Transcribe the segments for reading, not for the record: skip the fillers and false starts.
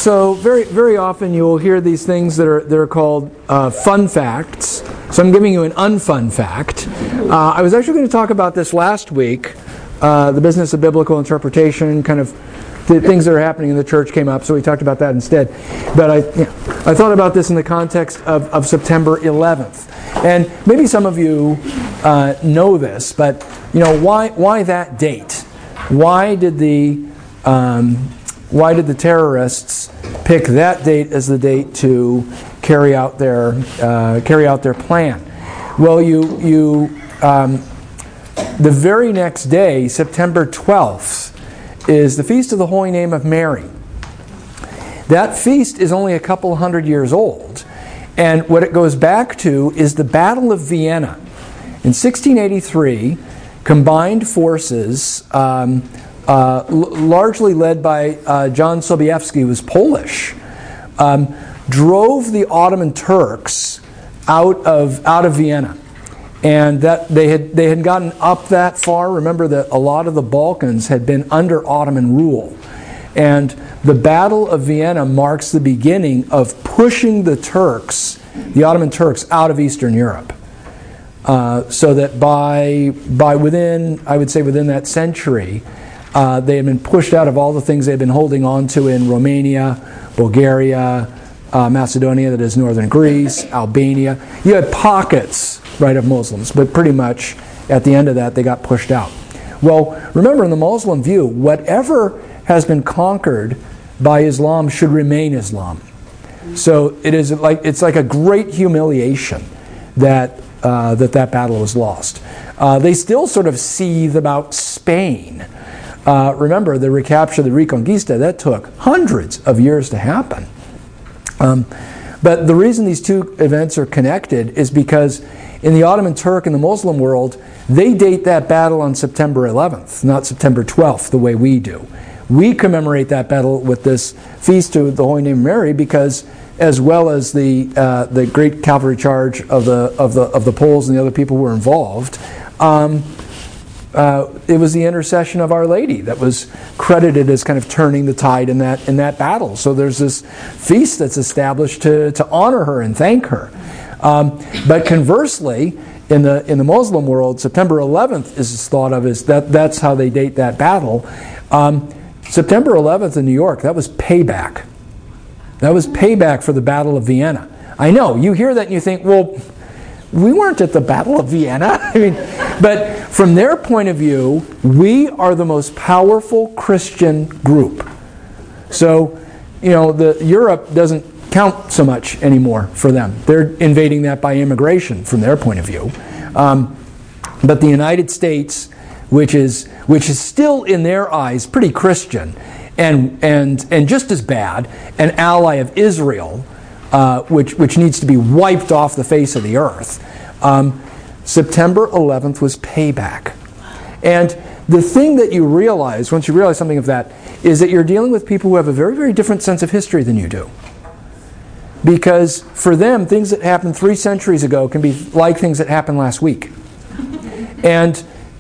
So very, very often you will hear these things that are called fun facts. So I'm giving you an unfun fact. I was actually going to talk about this last week. The business of biblical interpretation, kind of the things that are happening in the church came up, so we talked about that instead. But I thought about this in the context of September 11th. And maybe some of you know this, but why that date? Why did the terrorists pick that date as the date to carry out their plan? Well, the very next day, September 12th, is the Feast of the Holy Name of Mary. That feast is only a couple hundred years old, and what it goes back to is the Battle of Vienna. In 1683, combined forces, largely led by John Sobieski, who was Polish, drove the Ottoman Turks out of Vienna. And that they had gotten up that far. Remember that a lot of the Balkans had been under Ottoman rule. And the Battle of Vienna marks the beginning of pushing the Ottoman Turks, out of Eastern Europe. So that by within that century, they had been pushed out of all the things they had been holding on to in Romania, Bulgaria, Macedonia, that is northern Greece, Albania. You had pockets, right, of Muslims, but pretty much at the end of that they got pushed out. Well, remember, in the Muslim view, whatever has been conquered by Islam should remain Islam. So it's like a great humiliation that battle was lost. They still sort of seethe about Spain. Remember, the recapture, the Reconquista, that took hundreds of years to happen. But the reason these two events are connected is because in the Ottoman Turk and the Muslim world, they date that battle on September 11th, not September 12th, the way we do. We commemorate that battle with this feast to the Holy Name of Mary because, as well as the great cavalry charge of the Poles and the other people who were involved, it was the intercession of Our Lady that was credited as kind of turning the tide in that battle. So there's this feast that's established to honor her and thank her. But conversely, in the Muslim world, September 11th is thought of as that's how they date that battle. September 11th in New York, that was payback. That was payback for the Battle of Vienna. I know, you hear that and you think, well, we weren't at the Battle of Vienna. But from their point of view, we are the most powerful Christian group. So, Europe doesn't count so much anymore for them. They're invading that by immigration from their point of view. But the United States, which is still in their eyes pretty Christian, and just as bad, an ally of Israel, which needs to be wiped off the face of the earth. September 11th was payback. And the thing that you realize, once you realize something of that, is that you're dealing with people who have a very, very different sense of history than you do. Because for them, things that happened 3 centuries ago can be like things that happened last week. And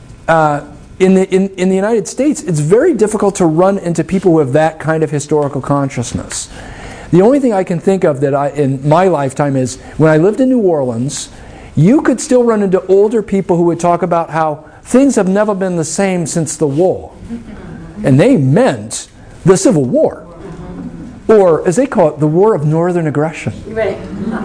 in the United States, it's very difficult to run into people who have that kind of historical consciousness. The only thing I can think of that in my lifetime is when I lived in New Orleans, you could still run into older people who would talk about how things have never been the same since the war. And they meant the Civil War. Or, as they call it, the War of Northern Aggression. Right.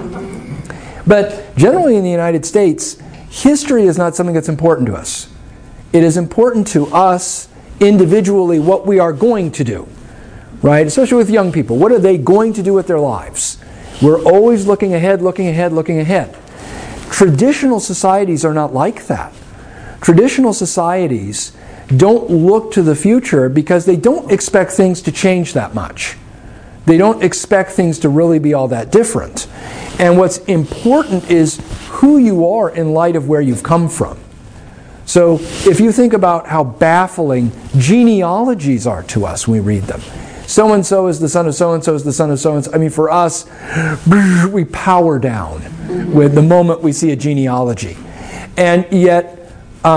But generally in the United States, history is not something that's important to us. It is important to us individually what we are going to do. Right? Especially with young people. What are they going to do with their lives? We're always looking ahead, looking ahead, looking ahead. Traditional societies are not like that. Traditional societies don't look to the future because they don't expect things to change that much. They don't expect things to really be all that different. And what's important is who you are in light of where you've come from. So if you think about how baffling genealogies are to us when we read them. So-and-so is the son of so-and-so is the son of so-and-so. I mean, for us, we power down with the moment we see a genealogy. And yet,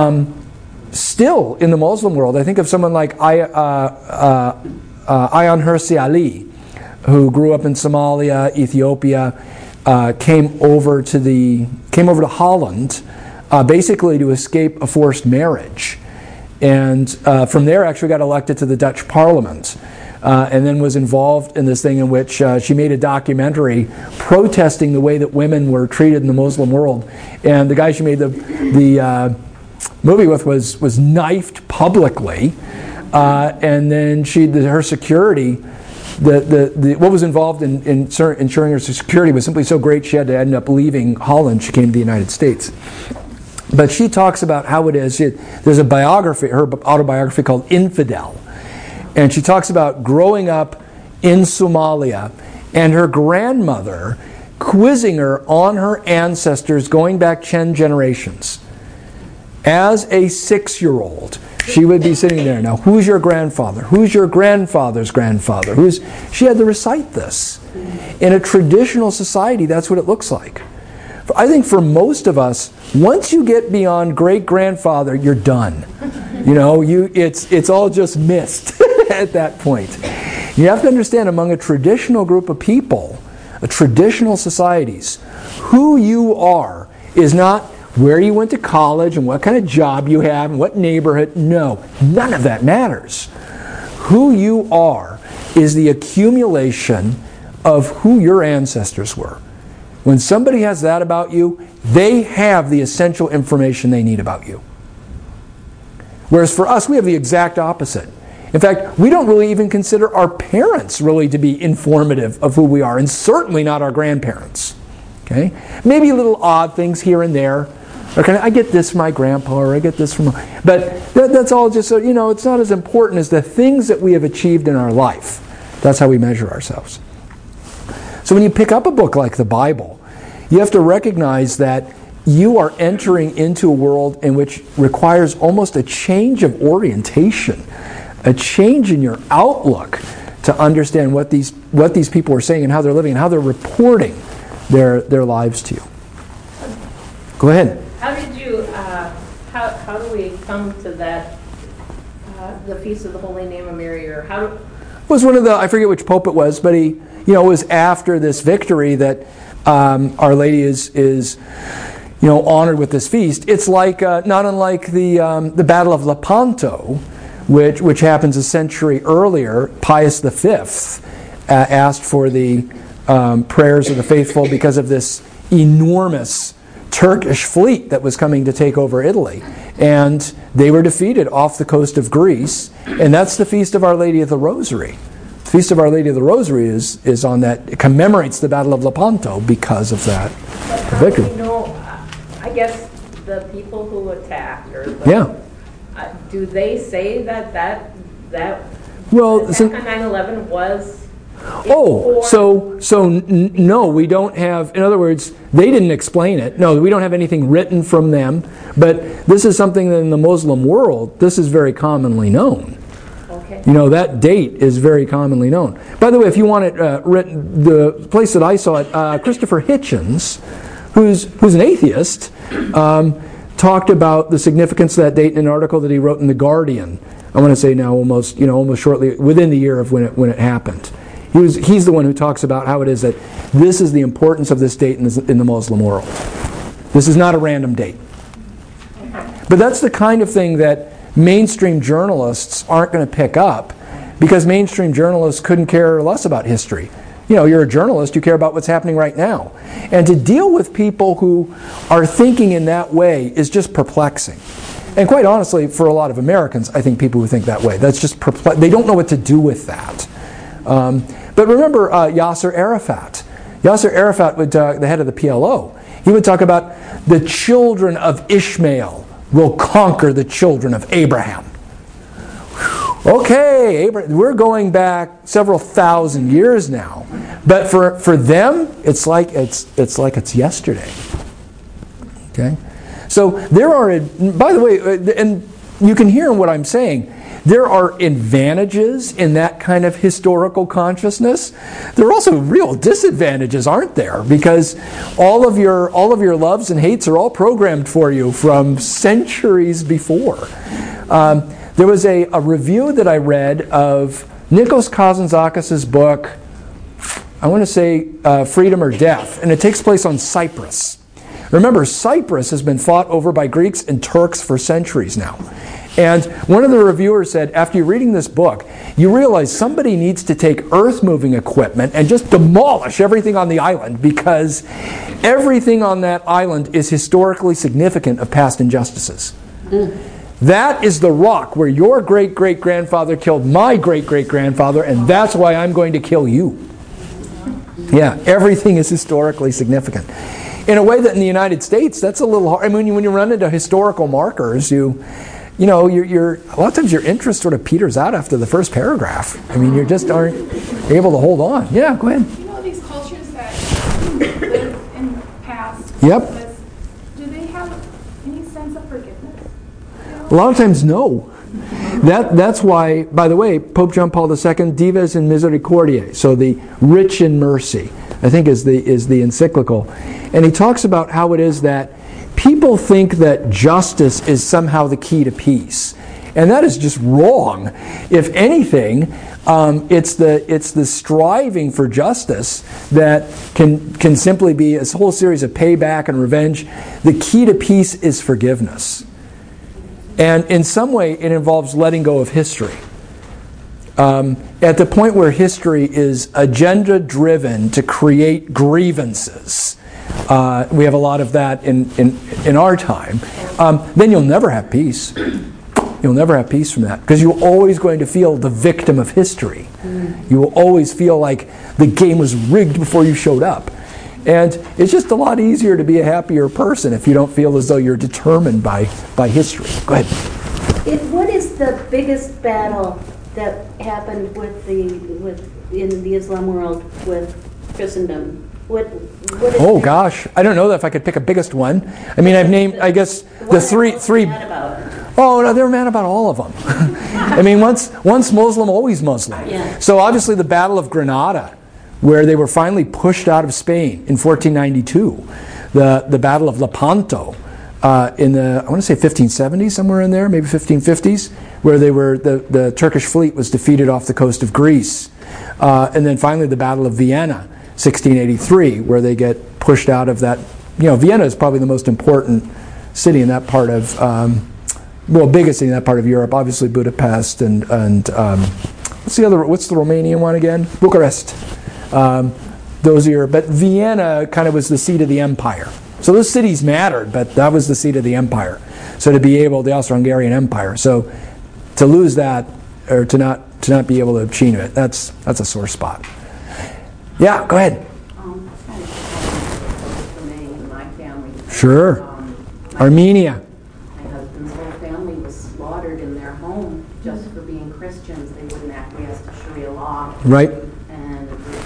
still in the Muslim world, I think of someone like Ayaan Hirsi Ali, who grew up in Somalia, Ethiopia, came over to Holland, basically to escape a forced marriage, and from there actually got elected to the Dutch Parliament, and then was involved in this thing in which she made a documentary protesting the way that women were treated in the Muslim world, and the guy she made the movie with was knifed publicly, and then her security. What was involved in ensuring her security was simply so great she had to end up leaving Holland. She came to the United States. But she talks about how it is. There's a biography, her autobiography called Infidel. And she talks about growing up in Somalia and her grandmother quizzing her on her ancestors going back 10 generations. As a 6-year-old, she would be sitting there. Now, who's your grandfather? Who's your grandfather's grandfather? She had to recite this. In a traditional society, that's what it looks like. I think for most of us, once you get beyond great-grandfather, you're done. It's all just missed at that point. You have to understand, among a traditional group of people, traditional societies, who you are is not where you went to college and what kind of job you have and what neighborhood. No, none of that matters. Who you are is the accumulation of who your ancestors were. When somebody has that about you, they have the essential information they need about you. Whereas for us, we have the exact opposite. In fact, we don't really even consider our parents really to be informative of who we are, and certainly not our grandparents. Okay? Maybe little odd things here and there. Okay, I get this from my grandpa, or I get this from my... But that's all just, it's not as important as the things that we have achieved in our life. That's how we measure ourselves. So when you pick up a book like the Bible, you have to recognize that you are entering into a world in which requires almost a change of orientation, a change in your outlook to understand what these people are saying and how they're living and how they're reporting their lives to you. Go ahead. How did you, how do we come to that, the Feast of the Holy Name of Mary, or how do... It was one of the, I forget which pope it was, but he, it was after this victory that Our Lady is honored with this feast. It's like, not unlike the Battle of Lepanto, which happens a century earlier. Pius V asked for the prayers of the faithful because of this enormous Turkish fleet that was coming to take over Italy. And they were defeated off the coast of Greece. And that's the Feast of Our Lady of the Rosary. The Feast of Our Lady of the Rosary is on that. It commemorates the Battle of Lepanto because of that victory. I guess the people who attacked, or do they say that well, attack on 9/11 was... No, we don't have, in other words, they didn't explain it. No, we don't have anything written from them. But this is something that in the Muslim world, this is very commonly known. Okay. That date is very commonly known. By the way, if you want it written, the place that I saw it, Christopher Hitchens, who's an atheist, talked about the significance of that date in an article that he wrote in The Guardian. I want to say now almost shortly, within the year of when it happened. He's the one who talks about how it is that this is the importance of this date in the Muslim world. This is not a random date. But that's the kind of thing that mainstream journalists aren't going to pick up, because mainstream journalists couldn't care less about history. You're a journalist, you care about what's happening right now. And to deal with people who are thinking in that way is just perplexing. And quite honestly, for a lot of Americans, I think people who think that way, that's just perplexing. They don't know what to do with that. But remember Yasser Arafat. Yasser Arafat, the head of the PLO, he would talk about the children of Ishmael will conquer the children of Abraham. Okay, we're going back several thousand years now. But for them, it's like it's yesterday. Okay? So there are, by the way, and you can hear what I'm saying, there are advantages in that kind of historical consciousness. There are also real disadvantages, aren't there? Because all of your loves and hates are all programmed for you from centuries before. There was a review that I read of Nikos Kazantzakis' book I want to say Freedom or Death, and it takes place on Cyprus. Remember, Cyprus has been fought over by Greeks and Turks for centuries now. And one of the reviewers said, after you're reading this book, you realize somebody needs to take earth-moving equipment and just demolish everything on the island, because everything on that island is historically significant of past injustices. That is the rock where your great-great-grandfather killed my great-great-grandfather, and that's why I'm going to kill you. Yeah, everything is historically significant. In a way that in the United States, that's a little hard. I mean, when you run into historical markers, you're a lot of times your interest sort of peters out after the first paragraph. I mean, you just aren't able to hold on. Yeah, go ahead. You know, these cultures that live in the past, Yep. do they have any sense of forgiveness? A lot of times, no. That's why, by the way, Pope John Paul II, Dives in Misericordiae, so the rich in mercy, I think is the encyclical. And he talks about how it is that people think that justice is somehow the key to peace. And that is just wrong. If anything, it's the striving for justice that can simply be a whole series of payback and revenge. The key to peace is forgiveness. And in some way, it involves letting go of history. At the point where history is agenda-driven to create grievances, we have a lot of that in our time, then you'll never have peace. You'll never have peace from that, because you're always going to feel the victim of history. You will always feel like the game was rigged before you showed up. And it's just a lot easier to be a happier person if you don't feel as though you're determined by history. Go ahead. What is the biggest battle that happened in the Islam world with Christendom? What is Oh gosh, I don't know that if I could pick a biggest one. I mean, I've named, I guess, the three. Mad about? Oh no, they were mad about all of them. I mean, once Muslim, always Muslim. Yeah. So obviously the Battle of Granada, where they were finally pushed out of Spain in 1492. The Battle of Lepanto in the, I want to say 1570s, somewhere in there, maybe 1550s, where the Turkish fleet was defeated off the coast of Greece. And then finally the Battle of Vienna, 1683, where they get pushed out of that. Vienna is probably the most important city in that part of, biggest city in that part of Europe. Obviously Budapest and what's the Romanian one again? Bucharest. But Vienna kind of was the seat of the empire. So those cities mattered, but that was the seat of the empire. So the Austro-Hungarian Empire. So to lose that, or to not be able to achieve it, that's a sore spot. Yeah, go ahead. For me and my family. Sure. Armenia. My husband's whole family was slaughtered in their home just for being Christians. They wouldn't acquiesce to Sharia law. Right. And it was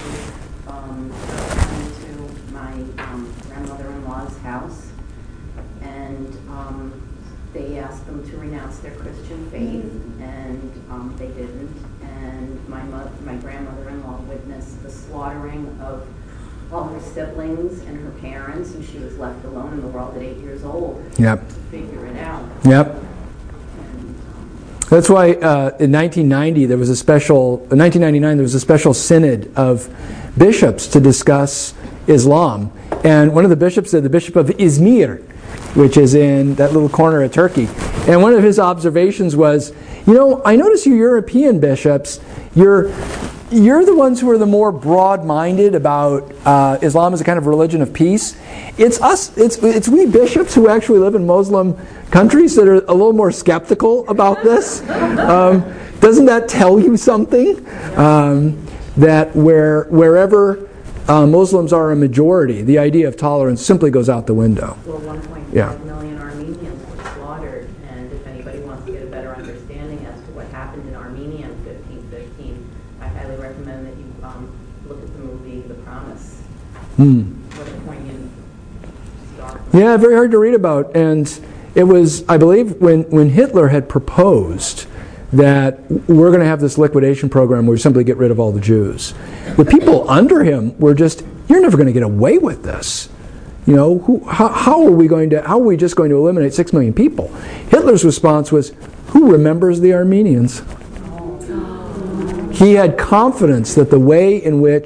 to my grandmother-in-law's house, and they asked them to renounce their Christian faith, and they didn't. And my grandmother-in-law witnessed the slaughtering of all her siblings and her parents, and she was left alone in the world at 8 years old. Yep. To figure it out. Yep. That's why in 1999 there was a special synod of bishops to discuss Islam. And one of the bishops said, the Bishop of Izmir, which is in that little corner of Turkey. And one of his observations was, I notice you European bishops, you're the ones who are the more broad-minded about Islam as a kind of religion of peace. It's us, it's we bishops who actually live in Muslim countries that are a little more skeptical about this. Doesn't that tell you something? That wherever Muslims are a majority, the idea of tolerance simply goes out the window. Well, 1.5 million Armenians were slaughtered, and if anybody wants to get a better understanding as to what happened in Armenia in 1515, I highly recommend that you look at the movie The Promise. What a poignant story. Yeah, very hard to read about. And it was, I believe, when Hitler had proposed that we're going to have this liquidation program where we simply get rid of all the Jews, the people under him were just, you're never going to get away with this. How are we just going to eliminate 6 million people? Hitler's response was, who remembers the Armenians? He had confidence that the way in which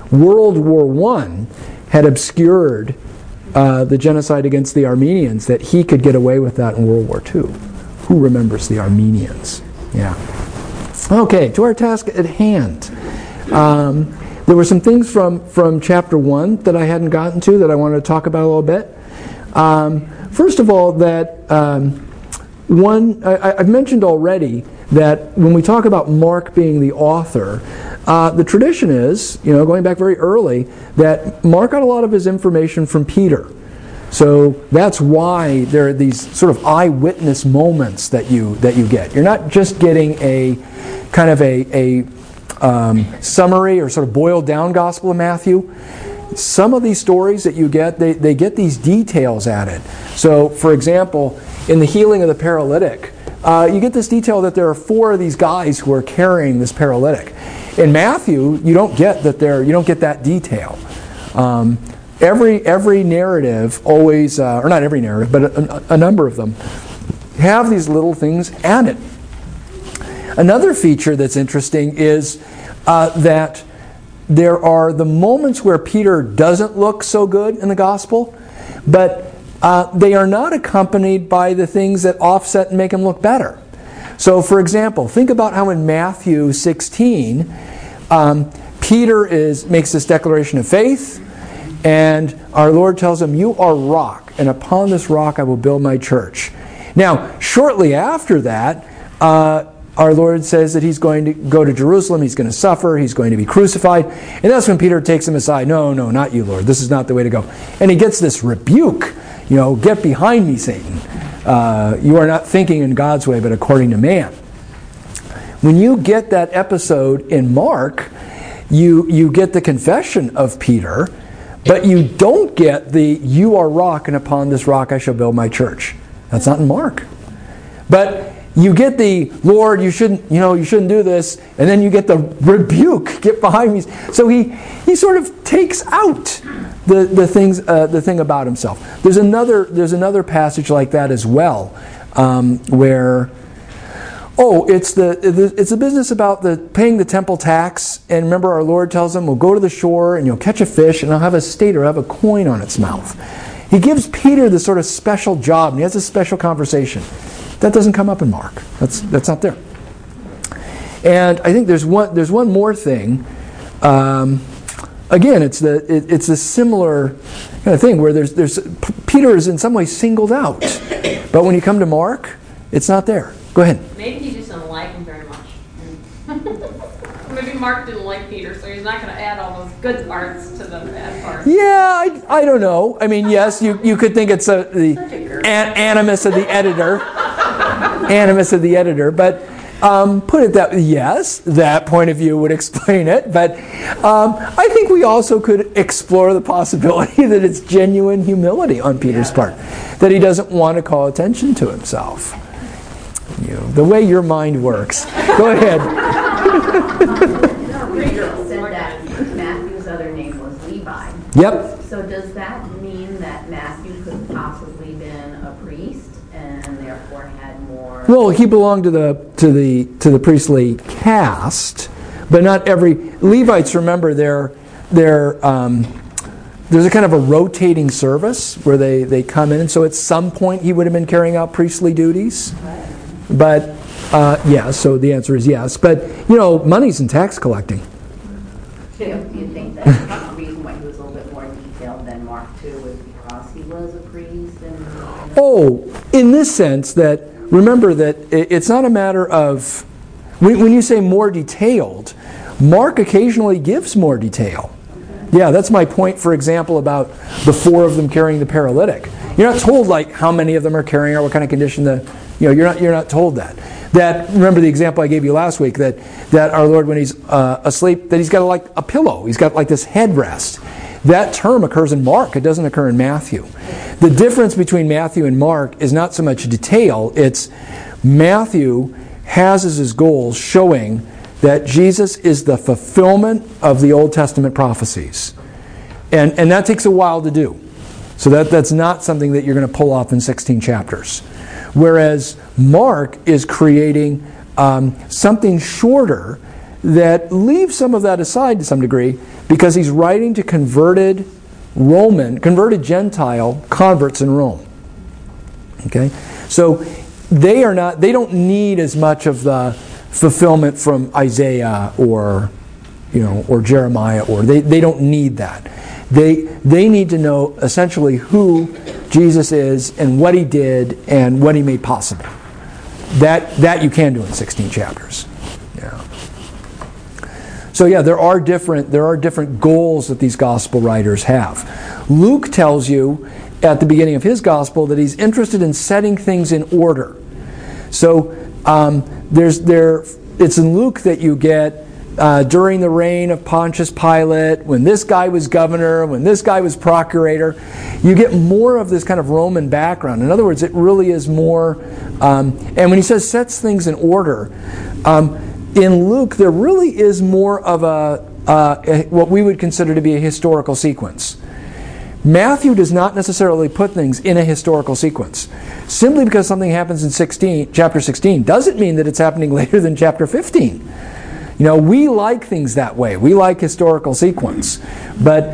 World War I had obscured the genocide against the Armenians, that he could get away with that in World War II. Who remembers the Armenians? Yeah. Okay, to our task at hand. There were some things from chapter 1 that I hadn't gotten to that I wanted to talk about a little bit. First of all, that I've mentioned already that when we talk about Mark being the author, the tradition is, going back very early, that Mark got a lot of his information from Peter. So that's why there are these sort of eyewitness moments that you get. You're not just getting a kind of a summary or sort of boiled down Gospel of Matthew. Some of these stories that you get, they get these details added. So, for example, in the healing of the paralytic, you get this detail that there are 4 of these guys who are carrying this paralytic. In Matthew, you don't get that detail. Every narrative always, or not every narrative, but a number of them have these little things added. Another feature that's interesting is that there are the moments where Peter doesn't look so good in the gospel, but they are not accompanied by the things that offset and make him look better. So, for example, think about how in Matthew 16, Peter makes this declaration of faith, and our Lord tells him, "You are rock, and upon this rock I will build my church." Now, shortly after that, our Lord says that he's going to go to Jerusalem, he's going to suffer, he's going to be crucified. And that's when Peter takes him aside. No, not you, Lord. This is not the way to go. And he gets this rebuke. Get behind me, Satan. You are not thinking in God's way, but according to man. When you get that episode in Mark, you get the confession of Peter, but you don't get the "you are rock, and upon this rock I shall build my church." That's not in Mark. But you get the "Lord, you shouldn't do this," and then you get the rebuke, "Get behind me." So he sort of takes out the thing about himself. There's another passage like that as well, where it's the business about paying the temple tax. And remember, our Lord tells him, "Well, go to the shore and you'll catch a fish, and I'll have a stater have a coin on its mouth." He gives Peter this sort of special job, and he has a special conversation. That doesn't come up in Mark. That's not there. And I think there's one more thing. Again, it's a similar kind of thing where there's Peter is in some way singled out, but when you come to Mark, it's not there. Go ahead. Maybe he just didn't like him very much. Maybe Mark didn't like Peter, so he's not going to add all those good parts to the bad parts. Yeah, I don't know. I mean, yes, you could think it's the animus of the editor. Animus of the editor, but put it that yes, that point of view would explain it. But I think we also could explore the possibility that it's genuine humility on Peter's part, that he doesn't want to call attention to himself. The way your mind works. Go ahead. Peter said that Matthew's other name was Levi. Yep. So does that mean that Matthew could possibly been a priest and therefore had more? Well, he belonged to the priestly caste, but not every Levites. Remember, there's a kind of a rotating service where they come in, and so at some point he would have been carrying out priestly duties. Right. But so the answer is yes. But money's in tax collecting. Do you think that the reason why he was a little bit more detailed than Mark II was because he was a priest? In this sense that, remember that it's not a matter of, when you say more detailed, Mark occasionally gives more detail. Yeah, that's my point, for example, about the 4 of them carrying the paralytic. You're not told like how many of them are carrying or what kind of condition you're not told that. Remember the example I gave you last week that our Lord, when he's asleep, that he's got like a pillow. He's got like this headrest. That term occurs in Mark. It doesn't occur in Matthew. The difference between Matthew and Mark is not so much detail. It's Matthew has as his goal showing that Jesus is the fulfillment of the Old Testament prophecies. And that takes a while to do. So that's not something that you're going to pull off in 16 chapters. Whereas Mark is creating something shorter that leave some of that aside to some degree because he's writing to converted Gentile converts in Rome. Okay? So they don't need as much of the fulfillment from Isaiah or Jeremiah, or they don't need that. They need to know essentially who Jesus is and what he did and what he made possible. That you can do in 16 chapters. Yeah. So yeah, there are different goals that these gospel writers have. Luke tells you at the beginning of his gospel that he's interested in setting things in order. So it's in Luke that you get during the reign of Pontius Pilate, when this guy was governor, when this guy was procurator, you get more of this kind of Roman background. In other words, it really is more, and when he says sets things in order, in Luke there really is more of what we would consider to be a historical sequence. Matthew does not necessarily put things in a historical sequence. Simply because something happens in chapter 16 doesn't mean that it's happening later than chapter 15. We like things that way. We like historical sequence. But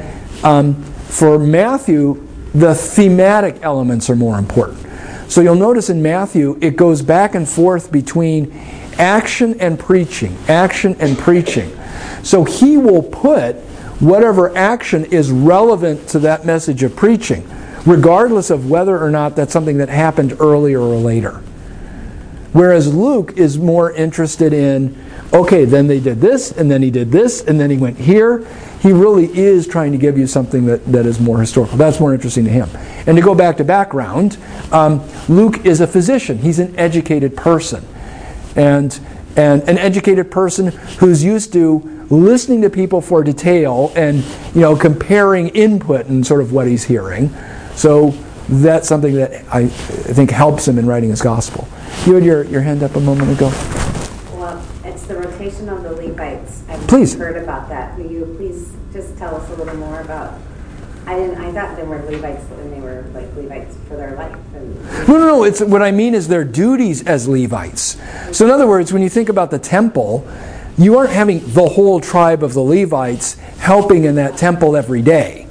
for Matthew, the thematic elements are more important. So you'll notice in Matthew, it goes back and forth between action and preaching. Action and preaching. So he will put whatever action is relevant to that message of preaching, regardless of whether or not that's something that happened earlier or later. Whereas Luke is more interested in, okay, then they did this, and then he did this, and then he went here. He really is trying to give you something that is more historical. That's more interesting to him. And to go back to background, Luke is a physician. He's an educated person. And an educated person who's used to listening to people for detail and comparing input and sort of what he's hearing. So that's something that I think helps him in writing his gospel. You had your hand up a moment ago. Well, it's the rotation of the Levites. I've Please. heard about that. Will you please just tell us a little more about? I thought they were Levites and they were like Levites for their life. No. It's what I mean is their duties as Levites. So in other words, when you think about the temple, you aren't having the whole tribe of the Levites helping in that temple every day.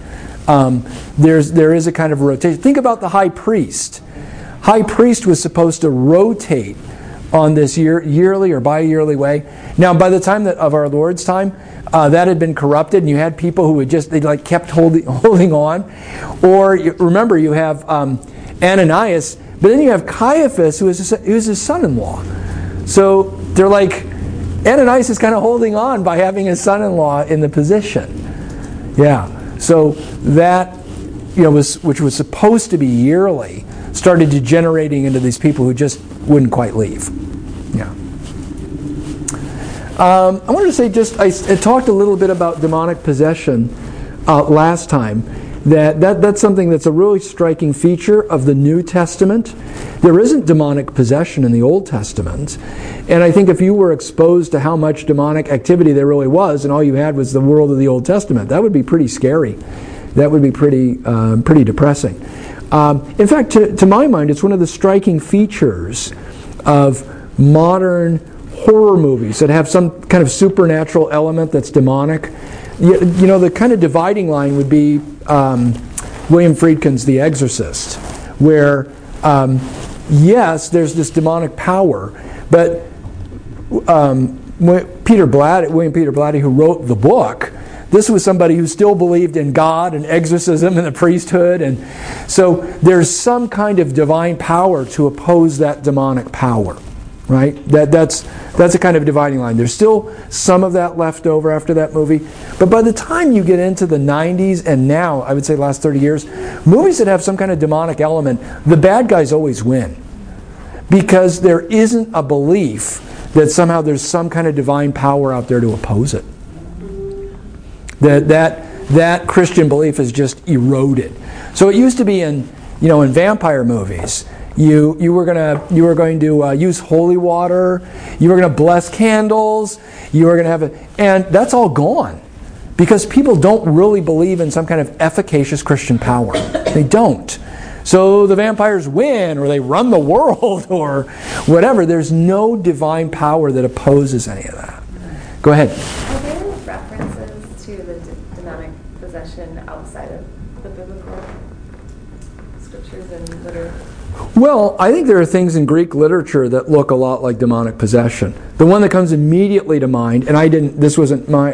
There is a kind of rotation. Think about the high priest. High priest was supposed to rotate on this yearly or bi-yearly way. Now, by the time of our Lord's time, that had been corrupted, and you had people who kept holding on. Or remember, you have Ananias, but then you have Caiaphas, who is his son-in-law. So they're like, Ananias is kind of holding on by having his son-in-law in the position. Yeah. So that, which was supposed to be yearly, started degenerating into these people who just wouldn't quite leave. Yeah. I wanted to say I talked a little bit about demonic possession last time. That's something that's a really striking feature of the New Testament. There isn't demonic possession in the Old Testament. And I think if you were exposed to how much demonic activity there really was, and all you had was the world of the Old Testament, that would be pretty scary. That would be pretty depressing. In fact, to my mind, it's one of the striking features of modern horror movies that have some kind of supernatural element that's demonic. The kind of dividing line would be William Friedkin's The Exorcist, where, yes, there's this demonic power, but William Peter Blatty, who wrote the book, this was somebody who still believed in God and exorcism and the priesthood, and so there's some kind of divine power to oppose that demonic power, right? That's a kind of dividing line. There's still some of that left over after that movie, but by the time you get into the 90s and now, I would say last 30 years, movies that have some kind of demonic element, the bad guys always win, because there isn't a belief that somehow there's some kind of divine power out there to oppose it. That Christian belief is just eroded. So it used to be in vampire movies, you were going to use holy water, you were going to bless candles, you were going to have and that's all gone, because people don't really believe in some kind of efficacious Christian power. They don't. So the vampires win, or they run the world, or whatever. There's no divine power that opposes any of that. Go ahead. Are there references to the demonic possession outside of the biblical scriptures and literature? Well, I think there are things in Greek literature that look a lot like demonic possession. The one that comes immediately to mind, and I didn't. This wasn't my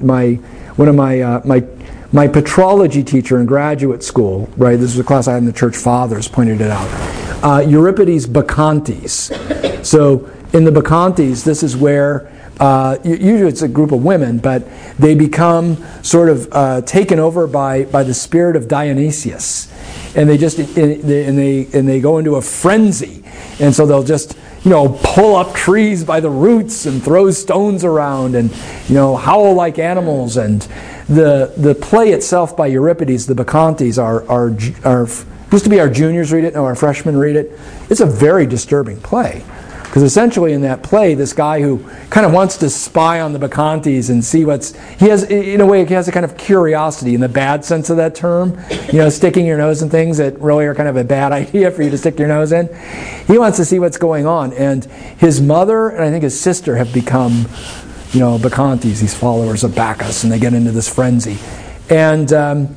patrology teacher in graduate school. Right, this was a class I had in the Church Fathers. Pointed it out. Euripides' Bacchantes. So in the Bacchantes, this is where usually it's a group of women, but they become sort of taken over by the spirit of Dionysius. And they just they go into a frenzy, and so they'll just pull up trees by the roots and throw stones around and howl like animals. And the play itself by Euripides, the Bacchantes, are used to be our juniors read it, now our freshmen read it. It's a very disturbing play. Because essentially in that play, this guy who kind of wants to spy on the Bacchantes and see he has a kind of curiosity in the bad sense of that term, sticking your nose in things that really are kind of a bad idea for you to stick your nose in. He wants to see what's going on. And his mother and I think his sister have become, Bacchantes, these followers of Bacchus, and they get into this frenzy. And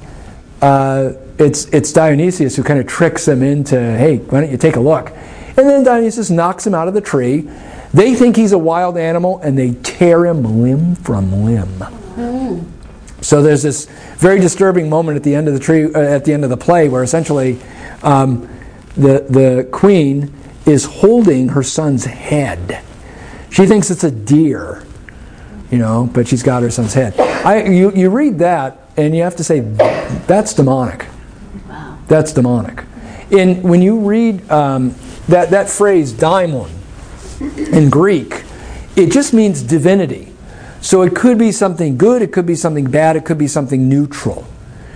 it's Dionysius who kind of tricks him into, hey, why don't you take a look? And then Dionysius knocks him out of the tree. They think he's a wild animal, and they tear him limb from limb. So there's this very disturbing moment at the end of the play, where essentially the queen is holding her son's head. She thinks it's a deer, but she's got her son's head. You read that, and you have to say that's demonic. Wow. That's demonic. When you read that phrase daimon in Greek, it just means divinity. So it could be something good, it could be something bad, it could be something neutral.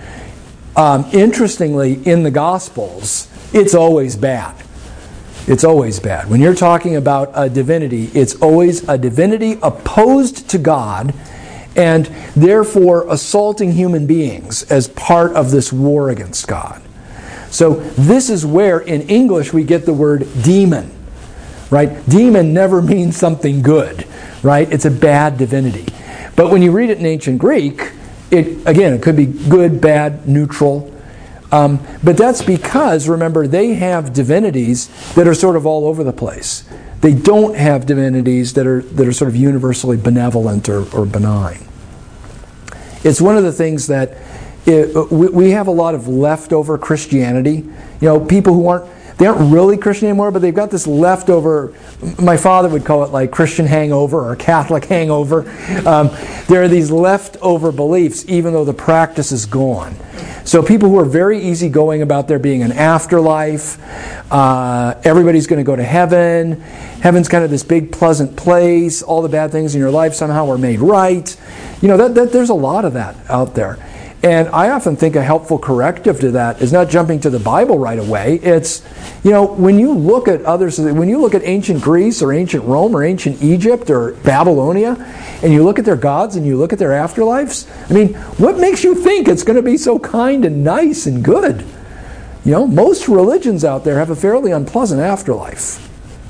Interestingly, in the Gospels, it's always bad. It's always bad. When you're talking about a divinity, it's always a divinity opposed to God and therefore assaulting human beings as part of this war against God. So this is where in English we get the word demon, right? Demon never means something good, right? It's a bad divinity. But when you read it in ancient Greek, it could be good, bad, neutral. But that's because, remember, they have divinities that are sort of all over the place. They don't have divinities that are sort of universally benevolent or benign. It's one of the things that we have a lot of leftover Christianity. People who aren't really Christian anymore, but they've got this leftover, my father would call it like Christian hangover or Catholic hangover. There are these leftover beliefs, even though the practice is gone. So people who are very easygoing about there being an afterlife, everybody's going to go to heaven, heaven's kind of this big pleasant place, all the bad things in your life somehow are made right. There's a lot of that out there. And I often think a helpful corrective to that is not jumping to the Bible right away. It's, when you look at others, when you look at ancient Greece or ancient Rome or ancient Egypt or Babylonia, and you look at their gods and you look at their afterlives, what makes you think it's going to be so kind and nice and good? Most religions out there have a fairly unpleasant afterlife.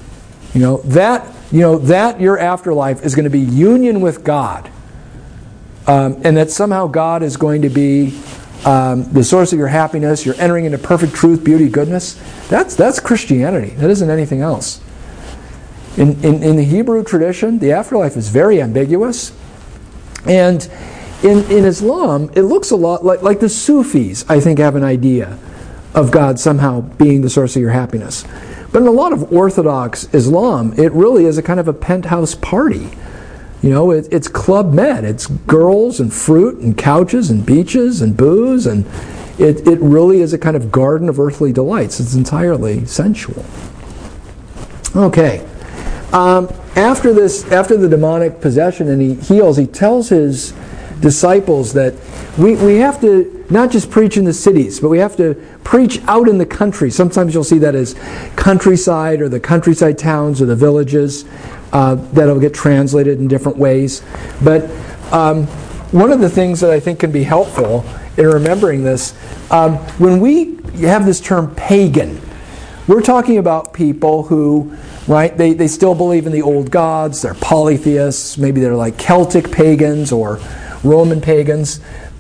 That your afterlife is going to be union with God. And that somehow God is going to be the source of your happiness. You're entering into perfect truth, beauty, goodness. That's Christianity. That isn't anything else. In the Hebrew tradition, the afterlife is very ambiguous. And in Islam, it looks a lot like the Sufis, I think, have an idea of God somehow being the source of your happiness. But in a lot of Orthodox Islam, it really is a kind of a penthouse party. It's Club Med. It's girls and fruit and couches and beaches and booze, and it really is a kind of garden of earthly delights. It's entirely sensual. Okay. After the demonic possession and he heals, he tells his disciples that we have to not just preach in the cities, but we have to preach out in the country. Sometimes you'll see that as countryside or the countryside towns or the villages. That'll get translated in different ways. But one of the things that I think can be helpful in remembering this, when we have this term pagan, we're talking about people who right? They still believe in the old gods. They're polytheists. Maybe they're like Celtic pagans or Roman pagans.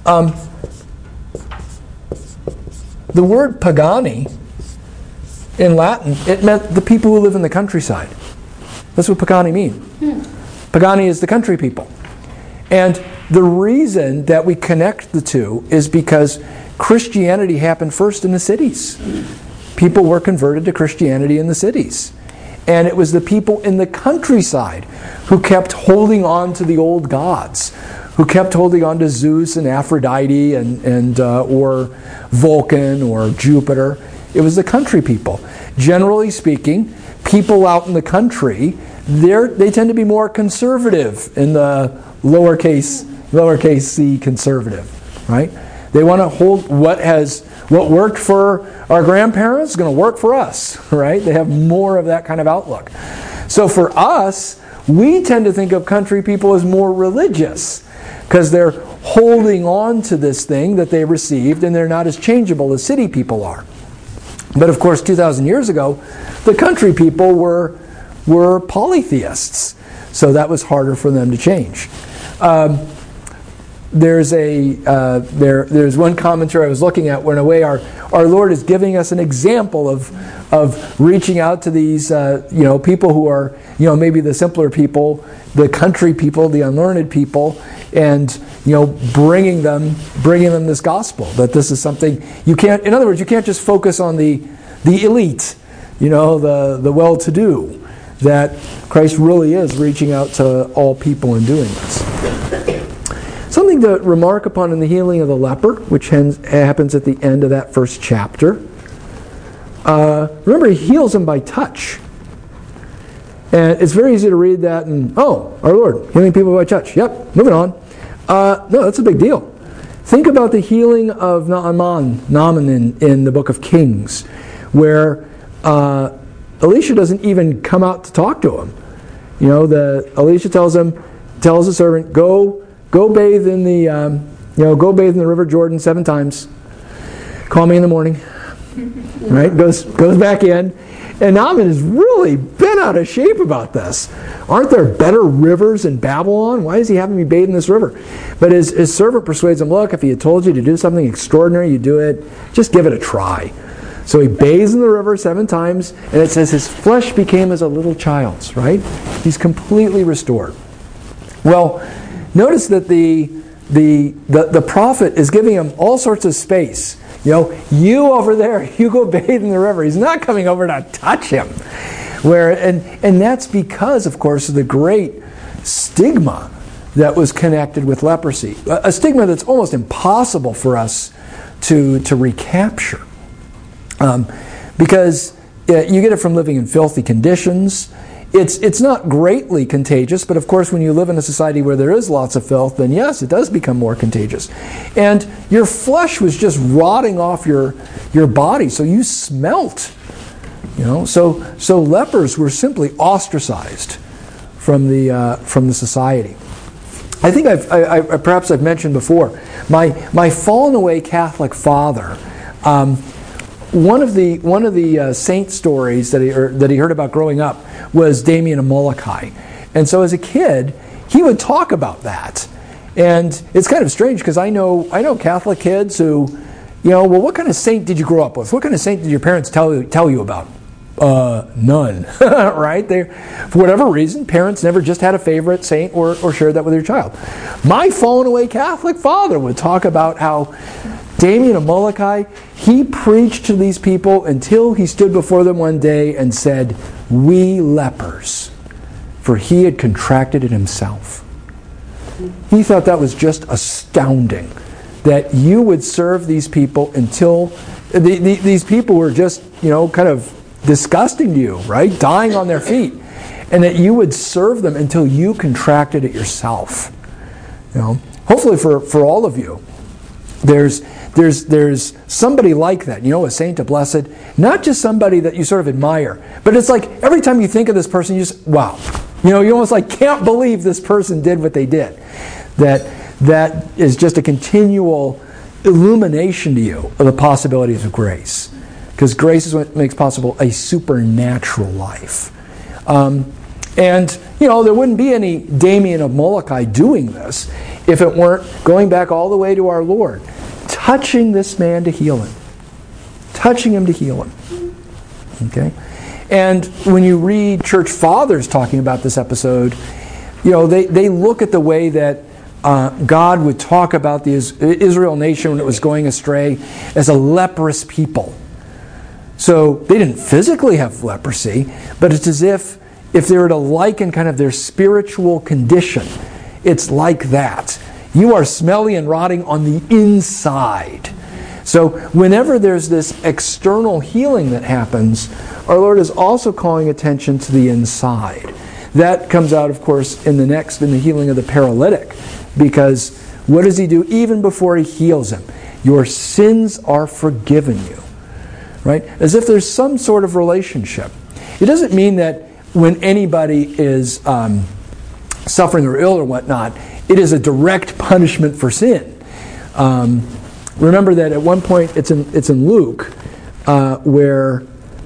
The word pagani in Latin, it meant the people who live in the countryside. That's what pagani means. Pagani is the country people. And the reason that we connect the two is because Christianity happened first in the cities. People were converted to Christianity in the cities. And it was the people in the countryside who kept holding on to the old gods, who kept holding on to Zeus and Aphrodite and or Vulcan or Jupiter. It was the country people. Generally speaking, people out in the country, they tend to be more conservative in the lowercase c conservative, right? They want to hold what worked for our grandparents is going to work for us, right? They have more of that kind of outlook. So for us, we tend to think of country people as more religious because they're holding on to this thing that they received and they're not as changeable as city people are. But of course, 2,000 years ago, the country people were polytheists, so that was harder for them to change. There's one commentary I was looking at where in a way our Lord is giving us an example of reaching out to these people who are maybe the simpler people, the country people, the unlearned people, and bringing them this gospel, that this is something you can't. In other words, you can't just focus on the elite, the well-to-do. That Christ really is reaching out to all people and doing this. Something to remark upon in the healing of the leper, which happens at the end of that first chapter. Remember, he heals him by touch. And it's very easy to read that and, our Lord, healing people by touch. Yep, moving on. No, that's a big deal. Think about the healing of Naaman in the book of Kings, where Elisha doesn't even come out to talk to him. Elisha tells the servant, go bathe in the river Jordan 7 times. Call me in the morning. Right? Goes back in. And Naaman has really been out of shape about this. Aren't there better rivers in Babylon? Why is he having me bathe in this river? But his servant persuades him, look, if he had told you to do something extraordinary, you do it. Just give it a try. So he bathes in the river 7 times, and it says his flesh became as a little child's, right? He's completely restored. Well, notice that the prophet is giving him all sorts of space. You over there, you go bathe in the river. He's not coming over to touch him. And that's because, of course, of the great stigma that was connected with leprosy. A stigma that's almost impossible for us to recapture. Because you get it from living in filthy conditions. It's not greatly contagious, but of course when you live in a society where there is lots of filth, then yes, it does become more contagious. And your flesh was just rotting off your body, so you smelt. So lepers were simply ostracized from the society. I think perhaps I've mentioned before, my fallen away Catholic father. One of the saint stories that he heard about growing up was Damien of Molokai, and so as a kid he would talk about that, and it's kind of strange because I know Catholic kids who, well, what kind of saint did you grow up with? What kind of saint did your parents tell you about? None, right? For whatever reason, parents never just had a favorite saint or shared that with their child. My fallen away Catholic father would talk about how Damien of Molokai, he preached to these people until he stood before them one day and said, "We lepers," for he had contracted it himself. He thought that was just astounding, that you would serve these people until these people were just, kind of disgusting to you, right? Dying on their feet. And that you would serve them until you contracted it yourself. Hopefully for all of you, there's somebody like that, a saint, a blessed, not just somebody that you sort of admire, but it's like every time you think of this person, you just, wow. You almost like can't believe this person did what they did. That is just a continual illumination to you of the possibilities of grace. Because grace is what makes possible a supernatural life. And, there wouldn't be any Damien of Molokai doing this if it weren't going back all the way to our Lord, touching this man to heal him. Touching him to heal him. Okay? And when you read church fathers talking about this episode, they look at the way that God would talk about the Israel nation when it was going astray as a leprous people. So they didn't physically have leprosy, but it's as if they were to liken kind of their spiritual condition, it's like that. You are smelly and rotting on the inside. So whenever there's this external healing that happens, our Lord is also calling attention to the inside. That comes out, of course, in the healing of the paralytic. Because what does he do even before he heals him? Your sins are forgiven you. Right? As if there's some sort of relationship. It doesn't mean that when anybody is suffering or ill or whatnot, it is a direct punishment for sin. Remember that at one point, it's in Luke, where,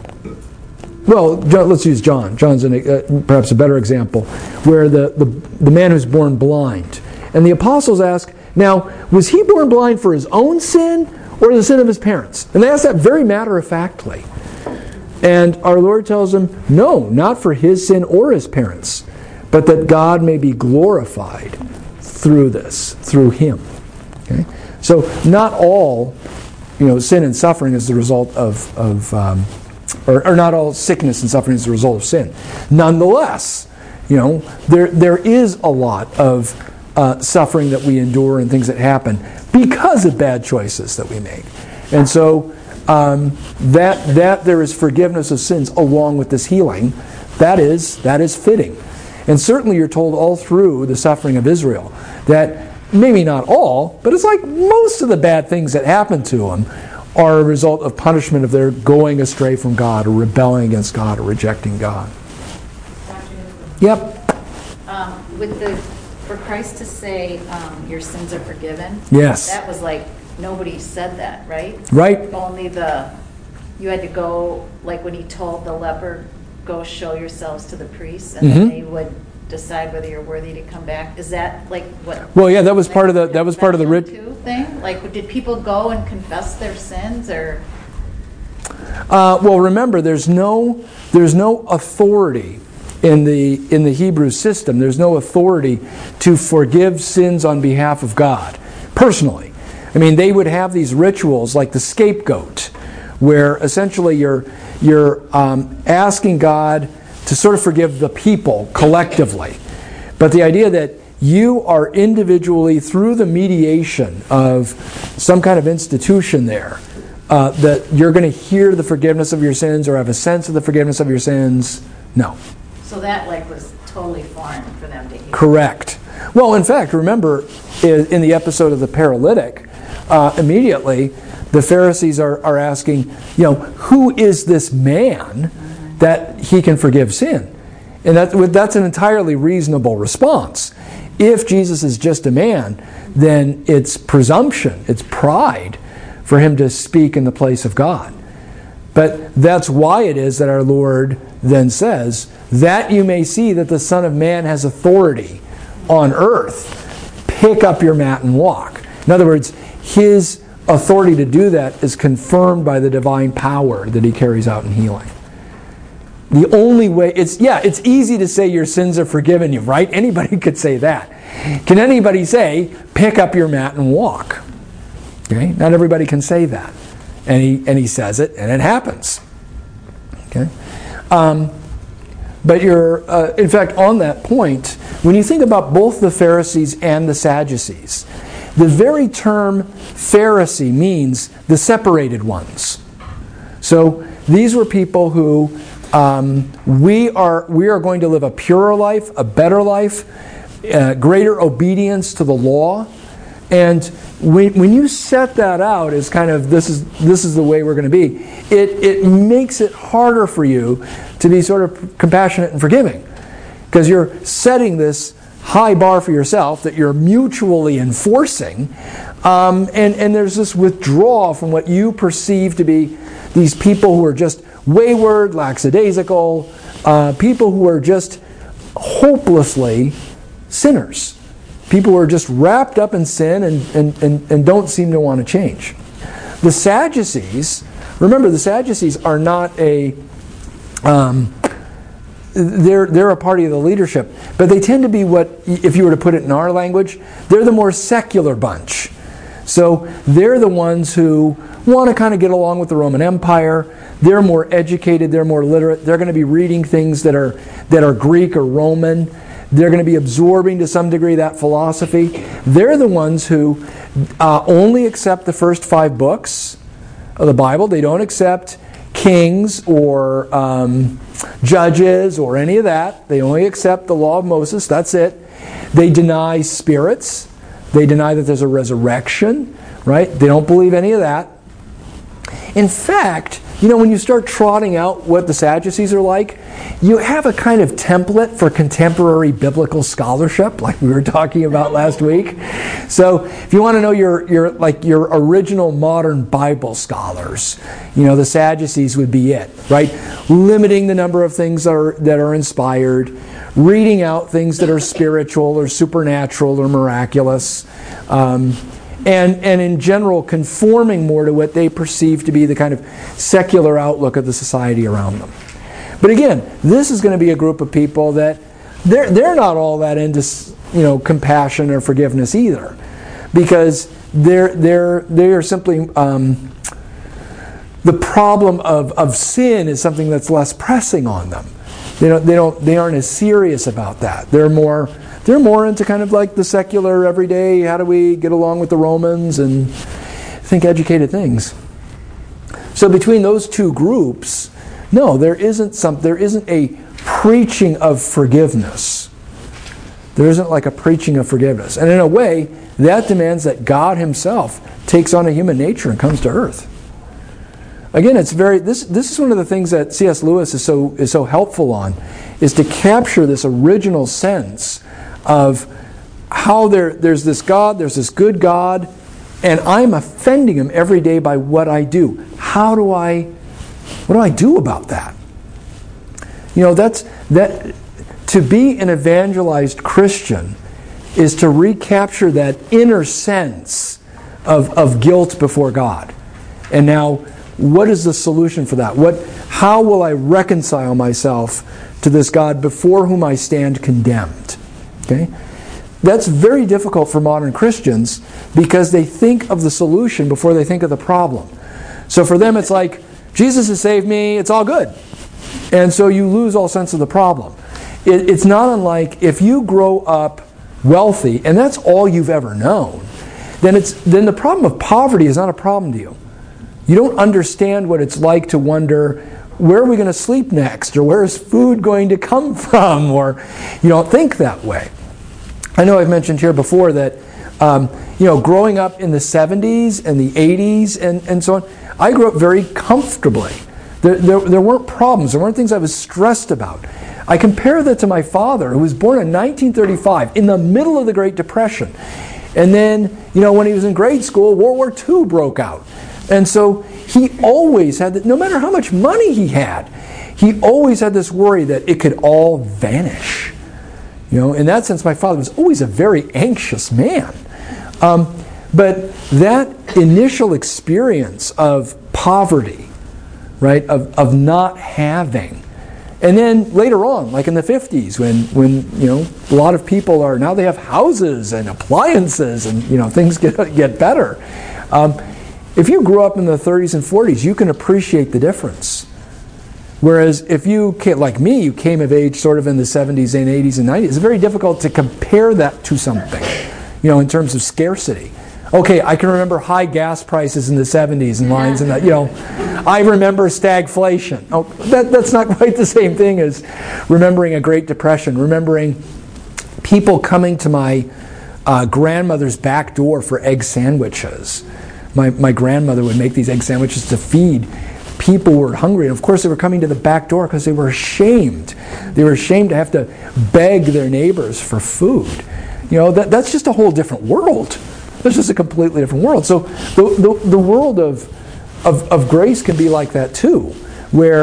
let's use John. John's perhaps a better example, where the man who's born blind. And the apostles ask, now, was he born blind for his own sin or the sin of his parents? And they ask that very matter-of-factly. And our Lord tells them, no, not for his sin or his parents, but that God may be glorified through this, through him. Okay? So not all, sin and suffering is the result of or not all sickness and suffering is the result of sin. Nonetheless, there is a lot of suffering that we endure and things that happen because of bad choices that we make. And so that there is forgiveness of sins along with this healing, that is fitting. And certainly you're told all through the suffering of Israel that maybe not all, but it's like most of the bad things that happen to them are a result of punishment of their going astray from God or rebelling against God or rejecting God. Yep. For Christ to say your sins are forgiven, yes, that was like nobody said that, right? Right. Only you had to go, like when he told the leper, go show yourselves to the priests, and then they would decide whether you're worthy to come back. Is that like what? Well, yeah, that was part of the ritual thing. Like, did people go and confess their sins, or? Well, remember, there's no authority in the Hebrew system. There's no authority to forgive sins on behalf of God personally. I mean, they would have these rituals like the scapegoat, where essentially you're asking God to sort of forgive the people collectively. But the idea that you are individually, through the mediation of some kind of institution there, that you're going to hear the forgiveness of your sins or have a sense of the forgiveness of your sins, no. So that was totally foreign for them to hear. Correct. Well, in fact, remember in the episode of the paralytic, immediately the Pharisees are asking, who is this man that he can forgive sin? And that's an entirely reasonable response. If Jesus is just a man, then it's presumption, it's pride for him to speak in the place of God. But that's why it is that our Lord then says, that you may see that the Son of Man has authority on earth. Pick up your mat and walk. In other words, his authority to do that is confirmed by the divine power that he carries out in healing. The only way, it's easy to say your sins are forgiven you, right? Anybody could say that. Can anybody say, pick up your mat and walk? Okay, not everybody can say that. And he says it, and it happens. Okay, but in fact, on that point, when you think about both the Pharisees and the Sadducees, the very term Pharisee means the separated ones. So these were people who we are going to live a purer life, a better life, greater obedience to the law. And when you set that out as kind of this is the way we're going to be, it makes it harder for you to be sort of compassionate and forgiving, because you're setting this high bar for yourself that you're mutually enforcing, and there's this withdrawal from what you perceive to be these people who are just wayward, lackadaisical, people who are just hopelessly sinners. People who are just wrapped up in sin and don't seem to want to change. The Sadducees, remember, the Sadducees are not they're a party of the leadership, but they tend to be what, if you were to put it in our language, they're the more secular bunch. So they're the ones who want to kind of get along with the Roman Empire. They're more educated, they're more literate. They're going to be reading things that are Greek or Roman. They're going to be absorbing to some degree that philosophy. They're the ones who only accept the first 5 books of the Bible. They don't accept Kings or Judges or any of that. They only accept the law of Moses. That's it. They deny spirits. They deny that there's a resurrection, right? They don't believe any of that. In fact, when you start trotting out what the Sadducees are like, you have a kind of template for contemporary biblical scholarship, like we were talking about last week. So if you want to know your original modern Bible scholars, the Sadducees would be it, right? Limiting the number of things that are inspired, reading out things that are spiritual or supernatural or miraculous, and in general conforming more to what they perceive to be the kind of secular outlook of the society around them. But again, this is going to be a group of people that they're not all that into compassion or forgiveness either, because they're simply the problem of sin is something that's less pressing on them. They aren't as serious about that. They're more into kind of like the secular everyday, how do we get along with the Romans and think educated things. So between those two groups, no, there isn't a preaching of forgiveness. There isn't like a preaching of forgiveness. And in a way, that demands that God himself takes on a human nature and comes to earth. Again, this is one of the things that C.S. Lewis is so helpful on, is to capture this original sense of how there's this God, there's this good God, and I'm offending him every day by what I do. What do I do about that? To be an evangelized Christian is to recapture that inner sense of guilt before God. And now, what is the solution for that? How will I reconcile myself to this God before whom I stand condemned? Okay? That's very difficult for modern Christians because they think of the solution before they think of the problem. So for them it's like, Jesus has saved me, it's all good. And so you lose all sense of the problem. It's not unlike if you grow up wealthy and that's all you've ever known, then the problem of poverty is not a problem to you. You don't understand what it's like to wonder, where are we going to sleep next? Or where is food going to come from? Or you don't think that way. I know I've mentioned here before that, growing up in the 70s and the 80s and so on, I grew up very comfortably. There weren't problems. There weren't things I was stressed about. I compare that to my father, who was born in 1935, in the middle of the Great Depression. And then, when he was in grade school, World War II broke out. And so he always had, no matter how much money he had, he always had this worry that it could all vanish. In that sense, my father was always a very anxious man. But that initial experience of poverty, right, of not having, and then later on, like in the 50s, when a lot of people now they have houses and appliances and things get better. If you grew up in the 30s and 40s, you can appreciate the difference. Whereas if you came, like me, you came of age sort of in the 70s and 80s and 90s, it's very difficult to compare that to something, in terms of scarcity. Okay, I can remember high gas prices in the 70s and lines and that, I remember stagflation. Oh, that's not quite the same thing as remembering a Great Depression, remembering people coming to my grandmother's back door for egg sandwiches. My grandmother would make these egg sandwiches to feed people who were hungry. And of course they were coming to the back door because they were ashamed. They were ashamed to have to beg their neighbors for food. That's just a whole different world. That's just a completely different world. So the world of grace can be like that too, where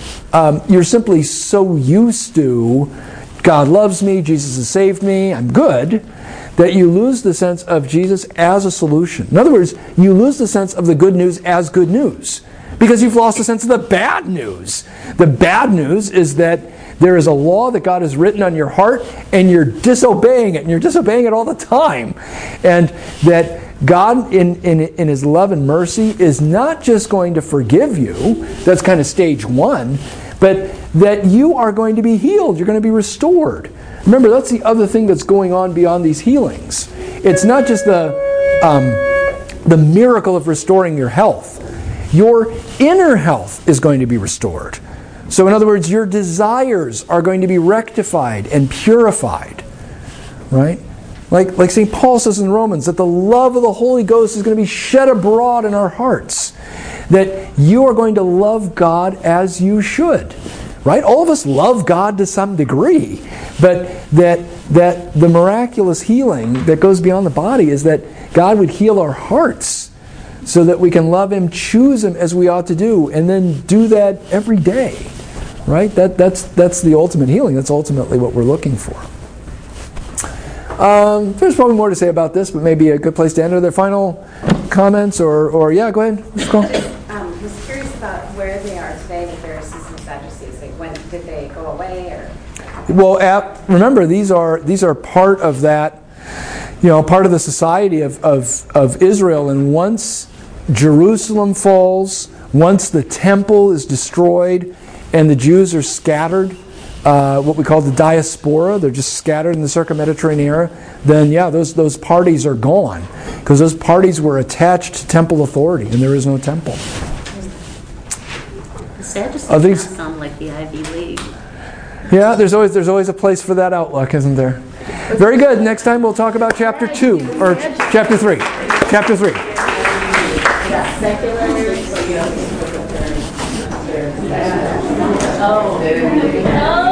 you're simply so used to God loves me, Jesus has saved me, I'm good, that you lose the sense of Jesus as a solution. In other words, you lose the sense of the good news as good news because you've lost the sense of the bad news. The bad news is that there is a law that God has written on your heart and you're disobeying it, and you're disobeying it all the time. And that God, in His love and mercy, is not just going to forgive you, that's kind of stage one, but that you are going to be healed, you're going to be restored. Remember, that's the other thing that's going on beyond these healings. It's not just the miracle of restoring your health. Your inner health is going to be restored. So in other words, your desires are going to be rectified and purified. Right? Like St. Paul says in Romans, that the love of the Holy Ghost is going to be shed abroad in our hearts. That you are going to love God as you should. Right? All of us love God to some degree. But that the miraculous healing that goes beyond the body is that God would heal our hearts so that we can love Him, choose Him as we ought to do, and then do that every day. Right? That's the ultimate healing. That's ultimately what we're looking for. There's probably more to say about this, but maybe a good place to end. Are there final comments? Or yeah, go ahead. Let's go. I was curious about where they are today, the Pharisees and Sadducees. Like, when did they go away? Or well, remember, these are part of that, part of the society of Israel. And once Jerusalem falls, once the temple is destroyed, and the Jews are scattered, what we call the diaspora, they're just scattered in the Circum-Mediterranean area, then those parties are gone. Because those parties were attached to temple authority, and there is no temple. The Sadducees sound like the Ivy League. Yeah, there's always a place for that outlook, isn't there? Very good. Next time we'll talk about chapter 2, or chapter 3. Chapter 3. Oh.